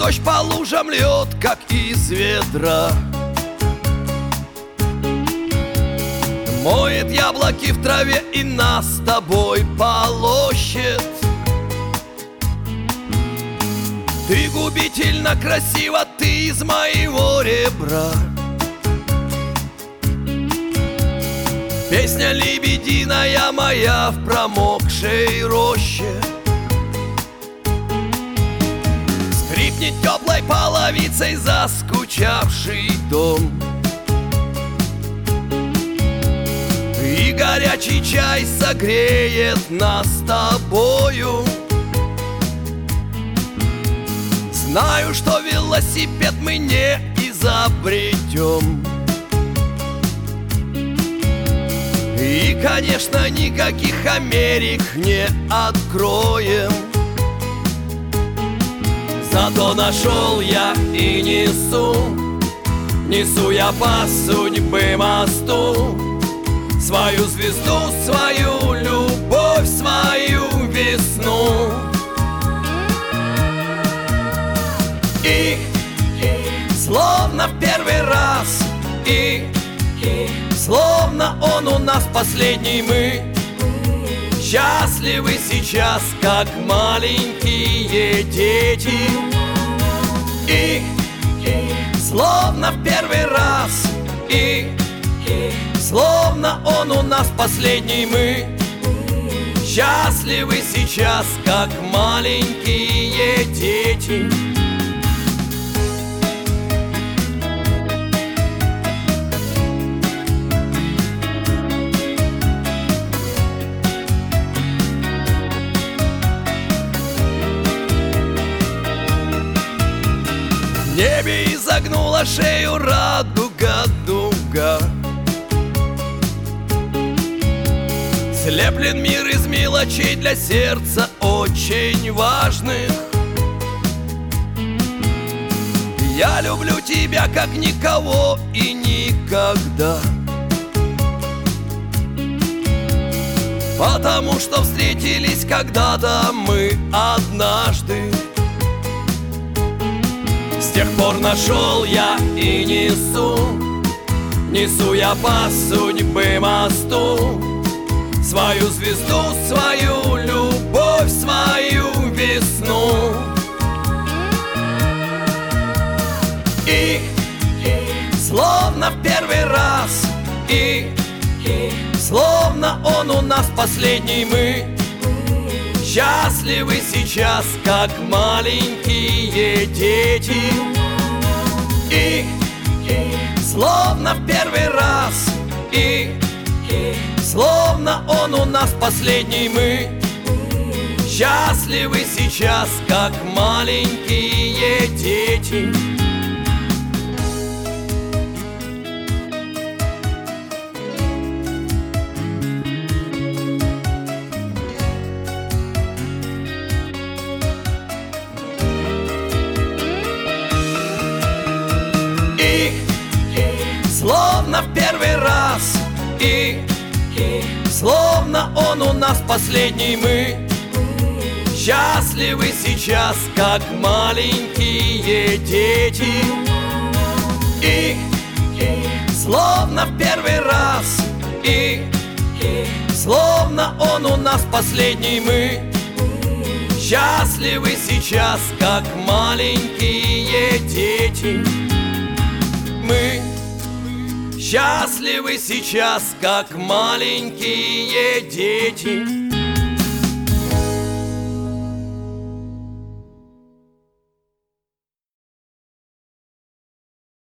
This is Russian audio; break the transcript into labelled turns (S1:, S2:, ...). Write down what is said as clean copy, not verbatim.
S1: дождь по лужам льет, как из ведра. Моет яблоки в траве и нас с тобой полощет. Ты губительно красива, ты из моего ребра. Песня лебединая моя в промокшей роще. Скрипнет теплой половицей заскучавший дом. И горячий чай согреет нас с тобою. Знаю, что велосипед мы не изобретем. И, конечно, никаких Америк не откроем. Зато нашел я и несу я по судьбе мосту свою звезду, свою любовь, свою весну. И словно в первый раз, и словно он у нас последний, мы счастливы сейчас, как маленькие дети. И словно в первый раз, и словно он у нас последний, мы счастливы сейчас, как маленькие дети. В небе изогнула шею радуга-дуга. Слеплен мир из мелочей для сердца очень важных. Я люблю тебя как никого и никогда, потому что встретились когда-то мы однажды. С тех пор нашел я и несу я по судьбе мосту свою звезду, свою любовь, свою весну. И словно в первый раз, и словно он у нас последний, мы счастливы сейчас, как маленькие дети. И словно в первый раз, и словно он у нас последний, мы счастливы сейчас, как маленькие дети. Словно в первый раз, и словно он у нас последний, мы счастливы сейчас, как маленькие дети. И словно в первый раз, и словно он у нас последний, мы счастливы сейчас, как маленькие дети. Мы счастливы сейчас, как маленькие дети.